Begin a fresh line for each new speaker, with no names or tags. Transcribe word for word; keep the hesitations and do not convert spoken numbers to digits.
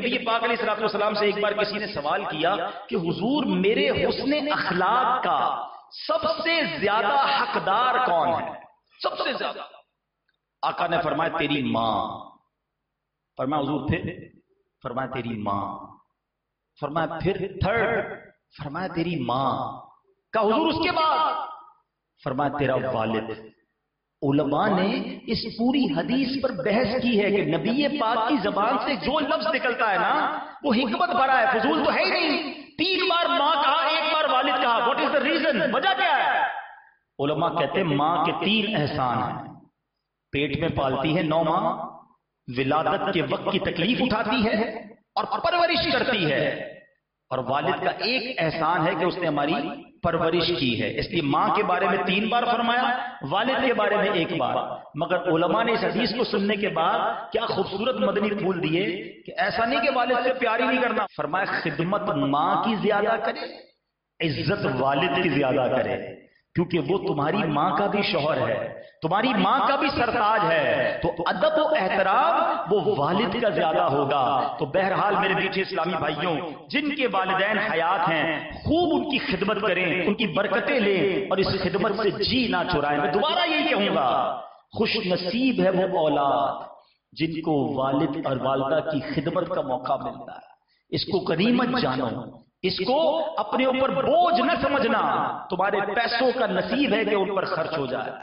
نبی پاک علیہ الصلوۃ والسلام سے ایک بار کسی نے سوال کیا کہ حضور میرے حسن اخلاق کا سب سے زیادہ حقدار کون ہے؟ سب سے زیادہ آقا نے فرمایا تیری ماں. فرمایا حضور پھر؟ فرمایا تیری ماں. فرمایا پھر تھرڈ؟ فرمایا تیری ماں. کہا حضور اس کے بعد؟ فرمایا تیرا والد. علماء نے اس پوری حدیث پر بحث کی ہے کہ نبی پاک کی زبان سے جو لفظ نکلتا ہے نا وہ حکمت بھرا ہے، فضول تو ہے ہی نہیں. تین بار ماں کہا، ایک بار والد کہا. What is the reason? وجہ کیا ہے؟ علماء کہتے ہیں ماں کے تین احسان ہیں. پیٹ میں پالتی ہے نو ماہ، ولادت کے وقت کی تکلیف اٹھاتی ہے اور پرورش کرتی ہے. اور والد کا ایک احسان ہے کہ اس نے ہماری پرورش کی ہے. اس لیے ماں کے بارے میں تین بار فرمایا، والد کے بارے میں ایک بار. مگر علماء نے اس حدیث کو سننے کے بعد کیا خوبصورت مدنی پھول دیے کہ ایسا نہیں کہ والد سے پیار ہی نہیں کرنا. فرمایا خدمت ماں کی زیادہ کرے، عزت والد کی زیادہ کرے، کیونکہ وہ تمہاری ماں کا بھی شوہر ہے، تمہاری ماں کا بھی سرتاج ہے. تو ادب و احترام وہ والد کا زیادہ ہوگا. تو بہرحال میرے میٹھے اسلامی بھائیوں، جن کے والدین حیات ہیں خوب ان کی خدمت کریں، ان کی برکتیں لیں اور اس خدمت سے جی نہ چرائیں. میں دوبارہ یہی کہوں گا، خوش نصیب ہے وہ اولاد جن کو والد اور والدہ کی خدمت کا موقع ملتا ہے. اس کو غنیمت جانو، اس کو اپنے اوپر بوجھ نہ سمجھنا. تمہارے پیسوں کا نصیب ہے کہ ان پر خرچ ہو جائے.